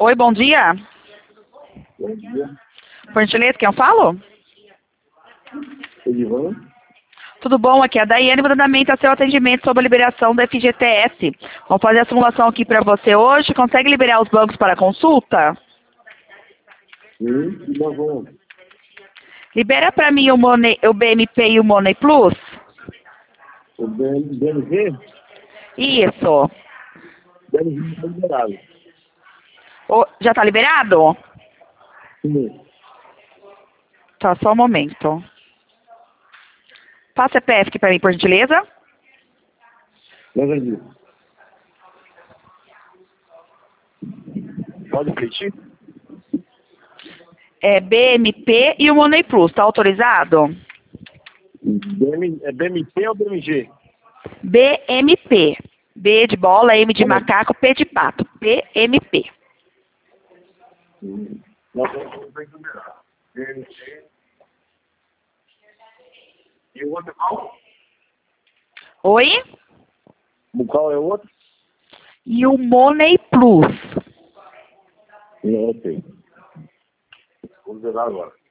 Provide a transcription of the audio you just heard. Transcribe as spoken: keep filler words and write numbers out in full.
Oi, bom dia. Bom dia. Por gentileza, quem eu falo? Edivan? Tudo bom? Aqui é a Daiane, brandamente a seu atendimento sobre a liberação do F G T S. Vamos fazer a simulação aqui para você hoje. Consegue liberar os bancos para consulta? Sim, e nós vamos. Libera para mim o, Money, o B M P e o Money Plus? O B M V? Isso. B M V está liberado. O- já está liberado? Sim. Tá, só um momento. Passa o C P F aqui para mim, por gentileza. Lembra disso. Pode repetir? É B M P e o Money Plus. Está autorizado? B M, é B M P ou B M G? B M P. B de bola, M de Como é? macaco, P de pato. B M P. Sim. Nós vamos liberar. B M G. E o outro qual? Oi? O qual é o outro? E o Money Plus. Sim, ok. Vou liberar agora.